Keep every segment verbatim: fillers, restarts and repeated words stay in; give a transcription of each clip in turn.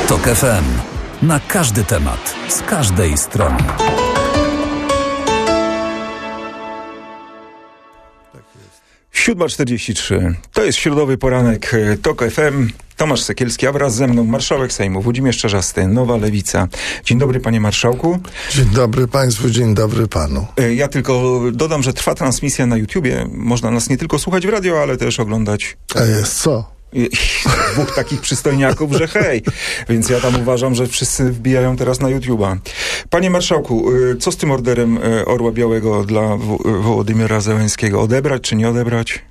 TOK F M. Na każdy temat, z każdej strony. siódma czterdzieści trzy. To jest środowy poranek TOK F M. Tomasz Sekielski, a wraz ze mną marszałek Sejmu Włodzimierz Czarzasty, Nowa Lewica. Dzień dobry, panie marszałku. Dzień dobry państwu, dzień dobry panu. Ja tylko dodam, że trwa transmisja na YouTubie. Można nas nie tylko słuchać w radio, ale też oglądać. A jest co? Dwóch takich przystojniaków, że hej. Więc ja tam uważam, że wszyscy wbijają teraz na YouTube'a. Panie marszałku, co z tym orderem Orła Białego dla Wo- Wołodymyra Zełenskiego? Odebrać czy nie odebrać?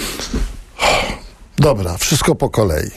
Dobra, wszystko po kolei.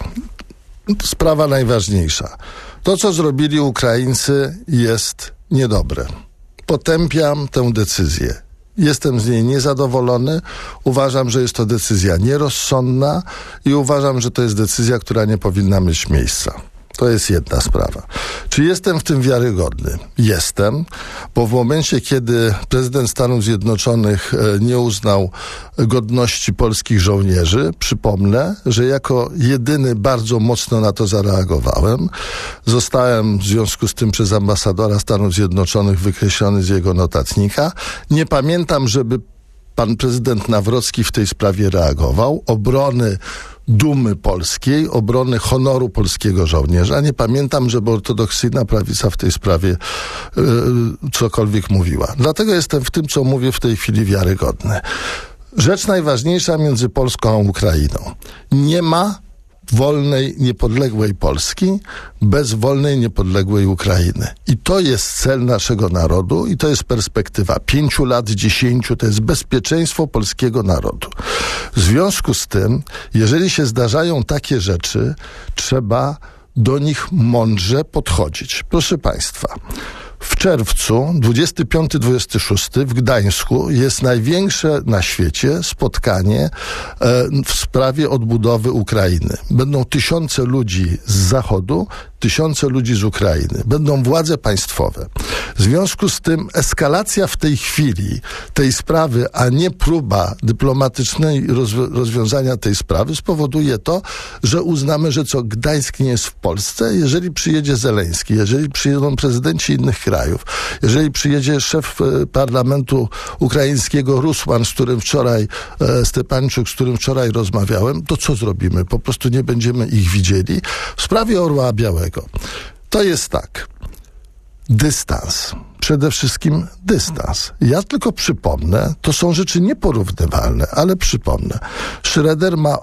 Sprawa najważniejsza. To, co zrobili Ukraińcy, jest niedobre. Potępiam tę decyzję. Jestem z niej niezadowolony. Uważam, że jest to decyzja nierozsądna i uważam, że to jest decyzja, która nie powinna mieć miejsca. To jest jedna sprawa. Czy jestem w tym wiarygodny? Jestem, bo w momencie, kiedy prezydent Stanów Zjednoczonych nie uznał godności polskich żołnierzy, przypomnę, że jako jedyny bardzo mocno na to zareagowałem. Zostałem w związku z tym przez ambasadora Stanów Zjednoczonych wykreślony z jego notatnika. Nie pamiętam, żeby pan prezydent Nawrocki w tej sprawie reagował. Obrony dumy polskiej, obrony honoru polskiego żołnierza. Nie pamiętam, żeby ortodoksyjna prawica w tej sprawie yy, cokolwiek mówiła. Dlatego jestem w tym, co mówię w tej chwili, wiarygodny. Rzecz najważniejsza między Polską a Ukrainą. Nie ma wolnej, niepodległej Polski bez wolnej, niepodległej Ukrainy. I to jest cel naszego narodu i to jest perspektywa pięciu lat, dziesięciu, to jest bezpieczeństwo polskiego narodu. W związku z tym, jeżeli się zdarzają takie rzeczy, trzeba do nich mądrze podchodzić. Proszę państwa, w czerwcu, dwudziestego piątego do dwudziestego szóstego w Gdańsku jest największe na świecie spotkanie e, w sprawie odbudowy Ukrainy. Będą tysiące ludzi z Zachodu, tysiące ludzi z Ukrainy. Będą władze państwowe. W związku z tym eskalacja w tej chwili tej sprawy, a nie próba dyplomatycznej rozw- rozwiązania tej sprawy spowoduje to, że uznamy, że co, Gdańsk nie jest w Polsce. Jeżeli przyjedzie Zeleński, jeżeli przyjedą prezydenci innych krajów, jeżeli przyjedzie szef e, parlamentu ukraińskiego Rusłan, z którym wczoraj, e, Stepańczuk, z którym wczoraj rozmawiałem, to co zrobimy? Po prostu nie będziemy ich widzieli. W sprawie Orła Białego to jest tak. Dystans. Przede wszystkim dystans. Ja tylko przypomnę, to są rzeczy nieporównywalne, ale przypomnę. Schroeder ma e,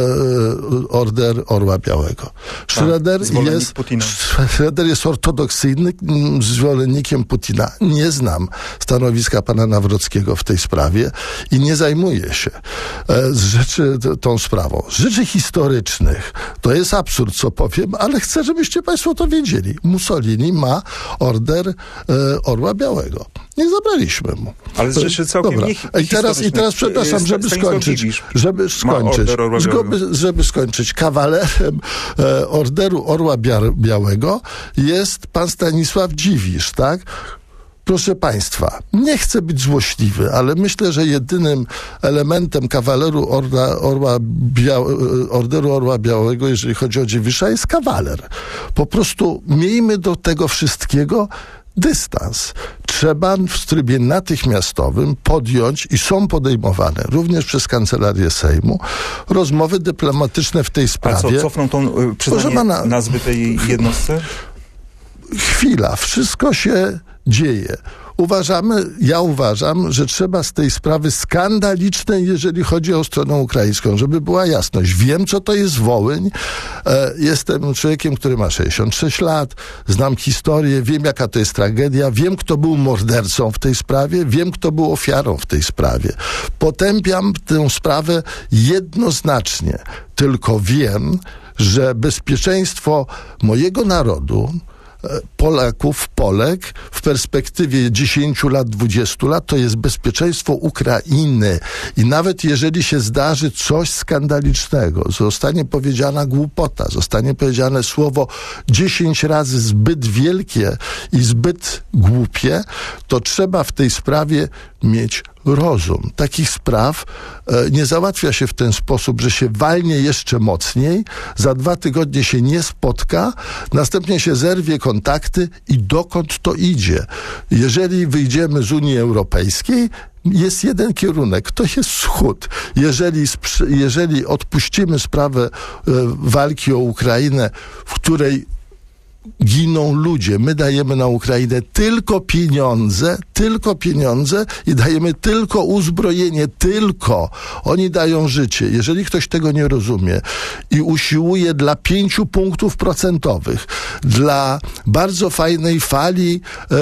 order Orła Białego. Schroeder jest, Schroeder jest ortodoksyjnym zwolennikiem Putina. Nie znam stanowiska pana Nawrockiego w tej sprawie i nie zajmuję się e, z rzeczy t, tą sprawą. Z rzeczy historycznych to jest absurd, co powiem, ale chcę, żebyście państwo to wiedzieli. Mussolini ma order e, Orła Białego. Nie zabraliśmy mu. Ale z rzeczy całkiem Dobra. nie I teraz, I teraz, przepraszam, żeby skończyć, żeby skończyć, żeby, żeby skończyć, kawalerem e, orderu Orła Białego jest pan Stanisław Dziwisz, tak? Proszę państwa, nie chcę być złośliwy, ale myślę, że jedynym elementem kawaleru Orla, Orła Bia, Orderu Orła Białego, jeżeli chodzi o Dziwisza, jest kawaler. Po prostu miejmy do tego wszystkiego dystans. Trzeba w trybie natychmiastowym podjąć i są podejmowane również przez Kancelarię Sejmu rozmowy dyplomatyczne w tej sprawie. A co, cofną tą y, przyznanie pana, nazwy tej jednostce? Chwila, wszystko się dzieje. Uważamy, ja uważam, że trzeba z tej sprawy skandalicznej, jeżeli chodzi o stronę ukraińską, żeby była jasność. Wiem, co to jest Wołyń. E, jestem człowiekiem, który ma sześćdziesiąt sześć lat. Znam historię, wiem, jaka to jest tragedia. Wiem, kto był mordercą w tej sprawie. Wiem, kto był ofiarą w tej sprawie. Potępiam tę sprawę jednoznacznie. Tylko wiem, że bezpieczeństwo mojego narodu, Polaków, Polek w perspektywie dziesięciu lat, dwudziestu lat to jest bezpieczeństwo Ukrainy. I nawet jeżeli się zdarzy coś skandalicznego, zostanie powiedziana głupota, zostanie powiedziane słowo dziesięć razy zbyt wielkie i zbyt głupie, to trzeba w tej sprawie mieć rozum. Takich spraw e, nie załatwia się w ten sposób, że się walnie jeszcze mocniej, za dwa tygodnie się nie spotka, następnie się zerwie kontakty i dokąd to idzie. Jeżeli wyjdziemy z Unii Europejskiej, jest jeden kierunek, to jest wschód. Jeżeli, jeżeli odpuścimy sprawę e, walki o Ukrainę, w której giną ludzie. My dajemy na Ukrainę tylko pieniądze, tylko pieniądze i dajemy tylko uzbrojenie, tylko. Oni dają życie. Jeżeli ktoś tego nie rozumie i usiłuje dla pięciu punktów procentowych, dla bardzo fajnej fali e,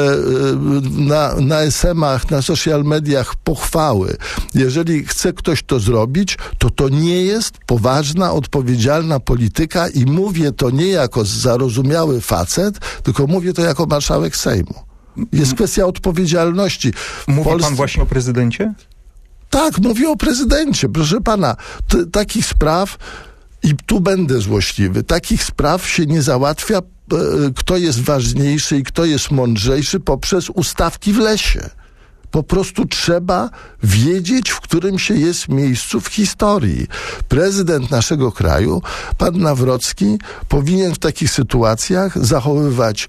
na, na es emach, na social mediach pochwały, jeżeli chce ktoś to zrobić, to to nie jest poważna, odpowiedzialna polityka i mówię to nie jako zarozumiały facet, tylko mówię to jako marszałek Sejmu. Jest kwestia odpowiedzialności. Mówi Polsce... pan właśnie o prezydencie? Tak, mówię o prezydencie. Proszę pana, t- takich spraw, i tu będę złośliwy, takich spraw się nie załatwia, e, kto jest ważniejszy i kto jest mądrzejszy poprzez ustawki w lesie. Po prostu trzeba wiedzieć, w którym się jest miejscu w historii. Prezydent naszego kraju, pan Nawrocki, powinien w takich sytuacjach zachowywać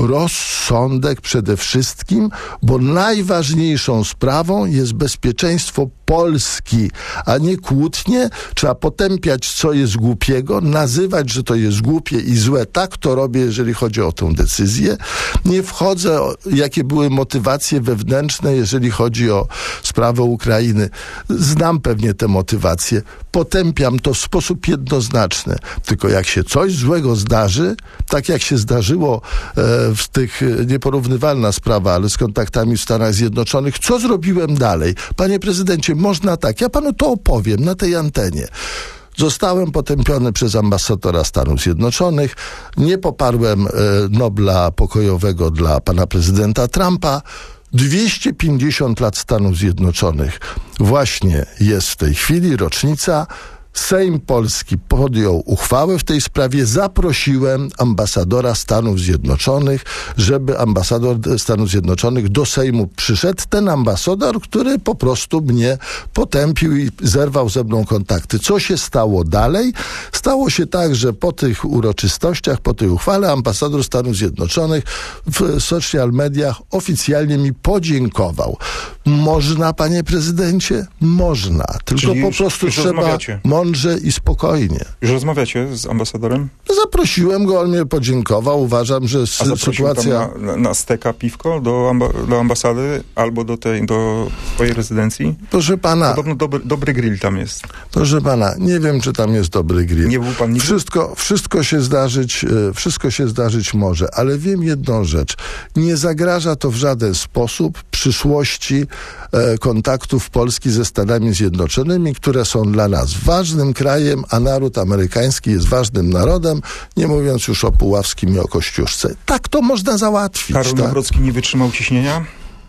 rozsądek przede wszystkim, bo najważniejszą sprawą jest bezpieczeństwo Polski, a nie kłótnie. Trzeba potępiać, co jest głupiego, nazywać, że to jest głupie i złe. Tak to robię, jeżeli chodzi o tę decyzję. Nie wchodzę, jakie były motywacje wewnętrzne, jeżeli chodzi o sprawę Ukrainy. Znam pewnie te motywacje. Potępiam to w sposób jednoznaczny. Tylko jak się coś złego zdarzy, tak jak się zdarzyło e, w tych, nieporównywalna sprawa, ale z kontaktami w Stanach Zjednoczonych, co zrobiłem dalej? Panie prezydencie, można tak, ja panu to opowiem na tej antenie. Zostałem potępiony przez ambasadora Stanów Zjednoczonych, nie poparłem e, Nobla pokojowego dla pana prezydenta Trumpa. dwieście pięćdziesiąt lat Stanów Zjednoczonych właśnie jest w tej chwili, rocznica. Sejm Polski podjął uchwałę w tej sprawie. Zaprosiłem ambasadora Stanów Zjednoczonych, żeby ambasador Stanów Zjednoczonych do Sejmu przyszedł. Ten ambasador, który po prostu mnie potępił i zerwał ze mną kontakty. Co się stało dalej? Stało się tak, że po tych uroczystościach, po tej uchwale ambasador Stanów Zjednoczonych w social mediach oficjalnie mi podziękował. Można, panie prezydencie? Można. Tylko Czyli po już, prostu już trzeba rozmawiacie. mądrze i spokojnie. Już rozmawiacie z ambasadorem? Zaprosiłem go, on mnie podziękował. Uważam, że sy- A zaprosił sytuacja... tam na, na steka piwko do, amba- do ambasady albo do tej, do swojej rezydencji? Proszę pana, Podobno dobry, dobry grill tam jest. proszę pana, nie wiem, czy tam jest dobry grill. Nie był pan nigdy? Wszystko, wszystko się zdarzyć, e, wszystko się zdarzyć może, ale wiem jedną rzecz. Nie zagraża to w żaden sposób przyszłości e, kontaktów Polski ze Stanami Zjednoczonymi, które są dla nas ważnym krajem, a naród amerykański jest ważnym narodem, nie mówiąc już o Puławskim i o Kościuszce. Tak to można załatwić. Karol tak? Nawrocki nie wytrzymał ciśnienia?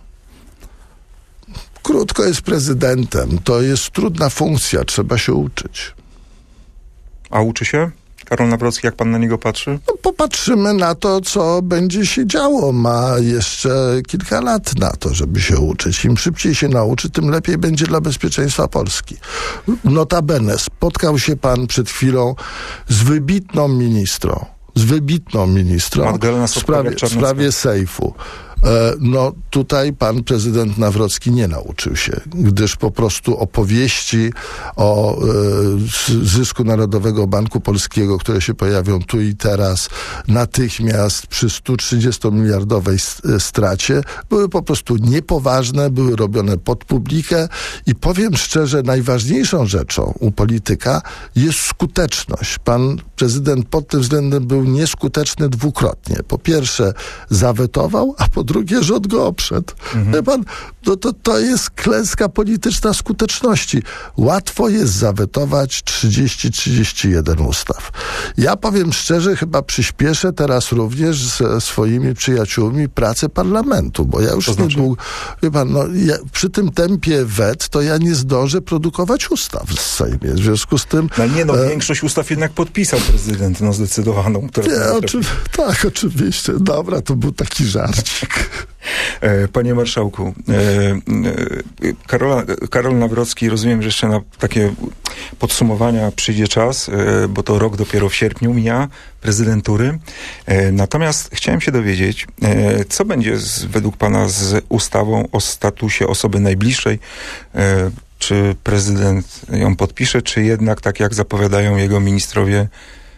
Krótko, jest prezydentem. To jest trudna funkcja, trzeba się uczyć. A uczy się? Karol Nawrocki, jak pan na niego patrzy? No, popatrzymy na to, co będzie się działo. Ma jeszcze kilka lat na to, żeby się uczyć. Im szybciej się nauczy, tym lepiej będzie dla bezpieczeństwa Polski. Notabene, spotkał się pan przed chwilą z wybitną ministrą. Z wybitną ministrą Magdalena w sprawie, w Sokołowicz-Czarnecka. sprawie sejfu. No tutaj pan prezydent Nawrocki nie nauczył się, gdyż po prostu opowieści o e, zysku Narodowego Banku Polskiego, które się pojawią tu i teraz, natychmiast przy stu trzydziestomiliardowej stracie, były po prostu niepoważne, były robione pod publikę i powiem szczerze, najważniejszą rzeczą u polityka jest skuteczność. Pan prezydent pod tym względem był nieskuteczny dwukrotnie. Po pierwsze zawetował, a po drugie rząd go oprzedł. Mhm. Wie pan, no to, to jest klęska polityczna skuteczności. Łatwo jest zawetować trzydzieści trzydzieści jeden ustaw. Ja powiem szczerze, chyba przyspieszę teraz również ze swoimi przyjaciółmi pracę parlamentu, bo ja już to znaczy? niedługo, wie pan, no ja, przy tym tempie wet, to ja nie zdążę produkować ustaw w Sejmie. W związku z tym... No nie, no e, większość ustaw jednak podpisał prezydent, no zdecydowaną. Która nie, oczy, tak, oczywiście. Dobra, to był taki żarcik. Panie marszałku, Karola, Karol Nawrocki, rozumiem, że jeszcze na takie podsumowania przyjdzie czas, bo to rok dopiero w sierpniu mija prezydentury. Natomiast chciałem się dowiedzieć, co będzie z, według pana z ustawą o statusie osoby najbliższej? Czy prezydent ją podpisze, czy jednak, tak jak zapowiadają jego ministrowie,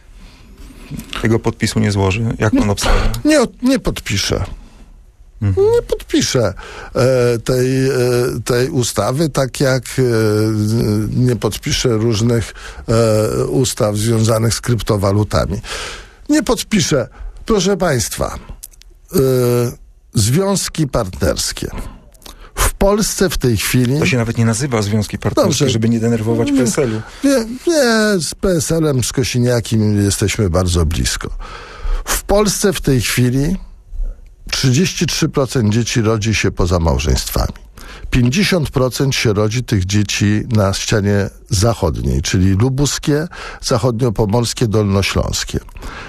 tego podpisu nie złoży? Jak pan obstawia? Nie, nie podpiszę. Mhm. Nie podpiszę e, tej, e, tej ustawy, tak jak e, nie podpiszę różnych e, ustaw związanych z kryptowalutami. Nie podpiszę. Proszę państwa, e, związki partnerskie. W Polsce w tej chwili... To się nawet nie nazywa związki partnerskie, Dobrze. żeby nie denerwować P S L-u. Nie, nie, z P S L-em, z Kosiniakiem jesteśmy bardzo blisko. W Polsce w tej chwili trzydzieści trzy procent dzieci rodzi się poza małżeństwami. pięćdziesiąt procent się rodzi tych dzieci na ścianie zachodniej, czyli lubuskie, zachodniopomorskie, dolnośląskie.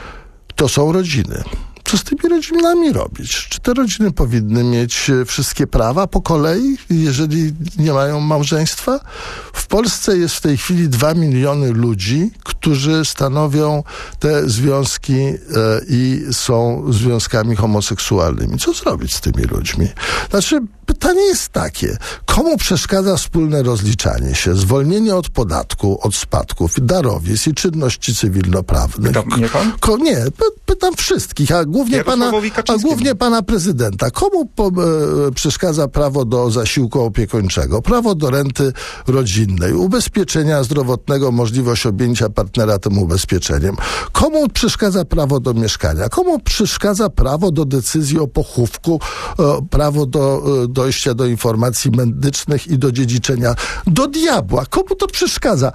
To są rodziny. Co z tymi rodzinami robić? Czy te rodziny powinny mieć wszystkie prawa po kolei, jeżeli nie mają małżeństwa? W Polsce jest w tej chwili dwa miliony ludzi, którzy stanowią te związki e, i są związkami homoseksualnymi. Co zrobić z tymi ludźmi? Znaczy, pytanie jest takie. Komu przeszkadza wspólne rozliczanie się, zwolnienie od podatku, od spadków, darowizn i czynności cywilnoprawnych? Pytam mnie pan? Ko, nie, py, pytam wszystkich, a głównie, pana, a głównie pana prezydenta. Komu po, e, przeszkadza prawo do zasiłku opiekuńczego, prawo do renty rodzinnej, ubezpieczenia zdrowotnego, możliwość objęcia partnera tym ubezpieczeniem? Komu przeszkadza prawo do mieszkania? Komu przeszkadza prawo do decyzji o pochówku, e, prawo do e, dojścia do informacji medycznych i do dziedziczenia? Do diabła. Komu to przeszkadza?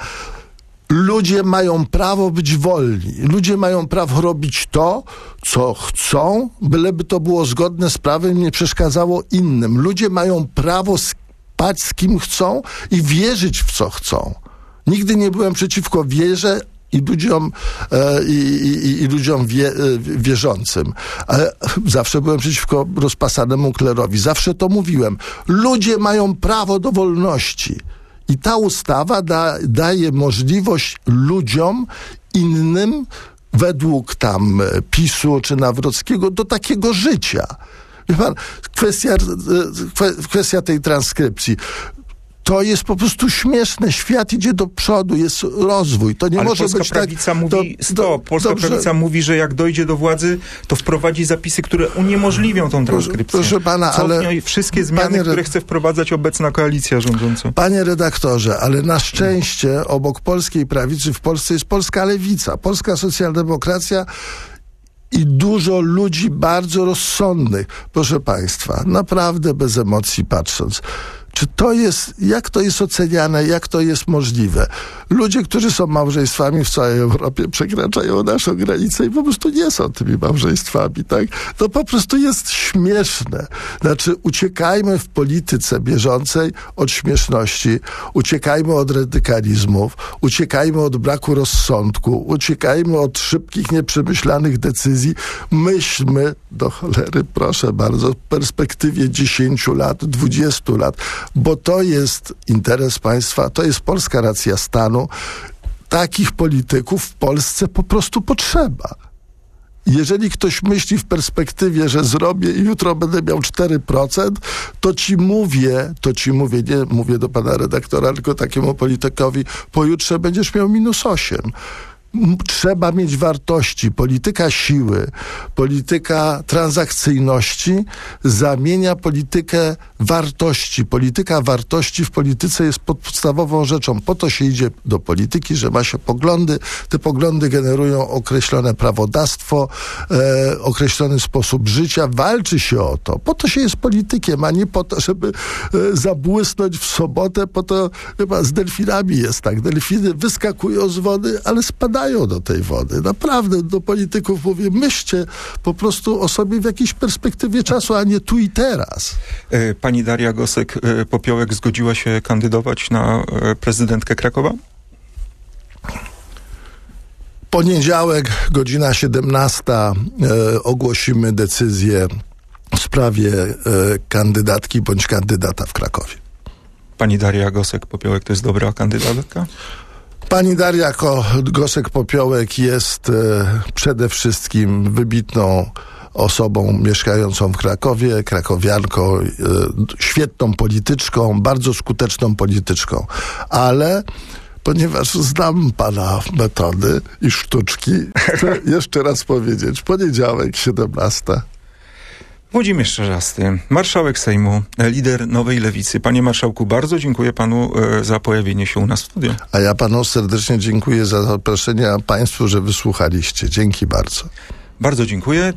Ludzie mają prawo być wolni. Ludzie mają prawo robić to, co chcą, byleby to było zgodne z prawem, nie przeszkadzało innym. Ludzie mają prawo spać z kim chcą i wierzyć w co chcą. Nigdy nie byłem przeciwko wierze i ludziom, e, i, i, i ludziom wie, e, wierzącym. Ale zawsze byłem przeciwko rozpasanemu klerowi. Zawsze to mówiłem. Ludzie mają prawo do wolności. I ta ustawa da, daje możliwość ludziom innym, według tam PiSu czy Nawrockiego, do takiego życia. Wie pan, kwestia, kwestia tej transkrypcji. To jest po prostu śmieszne. Świat idzie do przodu, jest rozwój. To nie Ale może Polska być prawica tak... mówi to, stop. Polska dobrze. prawica mówi, że jak dojdzie do władzy, to wprowadzi zapisy, które uniemożliwią tą transkrypcję. Proszę pana, Cofnie ale... wszystkie zmiany, panie, które chce wprowadzać obecna koalicja rządząca. Panie redaktorze, ale na szczęście obok polskiej prawicy w Polsce jest polska lewica, polska socjaldemokracja i dużo ludzi bardzo rozsądnych. Proszę państwa, naprawdę bez emocji patrząc. Czy to jest, jak to jest oceniane, jak to jest możliwe? Ludzie, którzy są małżeństwami w całej Europie, przekraczają naszą granicę i po prostu nie są tymi małżeństwami, tak? To po prostu jest śmieszne. Znaczy, uciekajmy w polityce bieżącej od śmieszności, uciekajmy od radykalizmów, uciekajmy od braku rozsądku, uciekajmy od szybkich, nieprzemyślanych decyzji. Myślmy, do cholery, proszę bardzo, w perspektywie dziesięciu lat, dwudziestu lat, bo to jest interes państwa, to jest polska racja stanu. Takich polityków w Polsce po prostu potrzeba. Jeżeli ktoś myśli w perspektywie, że zrobię i jutro będę miał cztery procent, to ci mówię, to ci mówię, nie mówię do pana redaktora, tylko takiemu politykowi, pojutrze będziesz miał minus osiem. Trzeba mieć wartości. Polityka siły, polityka transakcyjności zamienia politykę wartości. Polityka wartości w polityce jest podstawową rzeczą. Po to się idzie do polityki, że ma się poglądy. Te poglądy generują określone prawodawstwo, e, określony sposób życia. Walczy się o to. Po to się jest politykiem, a nie po to, żeby e, zabłysnąć w sobotę. Po to chyba z delfinami jest tak. Delfiny wyskakują z wody, ale spadają do tej wody. Naprawdę do polityków mówię, myślcie po prostu o sobie w jakiejś perspektywie czasu, a nie tu i teraz. Pani Daria Gosek-Popiołek zgodziła się kandydować na prezydentkę Krakowa? Poniedziałek, godzina siedemnasta, e, ogłosimy decyzję w sprawie e, kandydatki bądź kandydata w Krakowie. Pani Daria Gosek-Popiołek to jest dobra kandydatka? Pani Daria Ko- Gosek-Popiołek jest e, przede wszystkim wybitną osobą mieszkającą w Krakowie, krakowianką, e, świetną polityczką, bardzo skuteczną polityczką, ale ponieważ znam pana metody i sztuczki, chcę jeszcze raz powiedzieć, poniedziałek, siedemnasta. Włodzimierz Czarzasty, marszałek Sejmu, lider Nowej Lewicy. Panie marszałku, bardzo dziękuję panu e, za pojawienie się u nas w studiu. A ja panu serdecznie dziękuję za zaproszenie, a państwu, że wysłuchaliście. Dzięki bardzo. Bardzo dziękuję.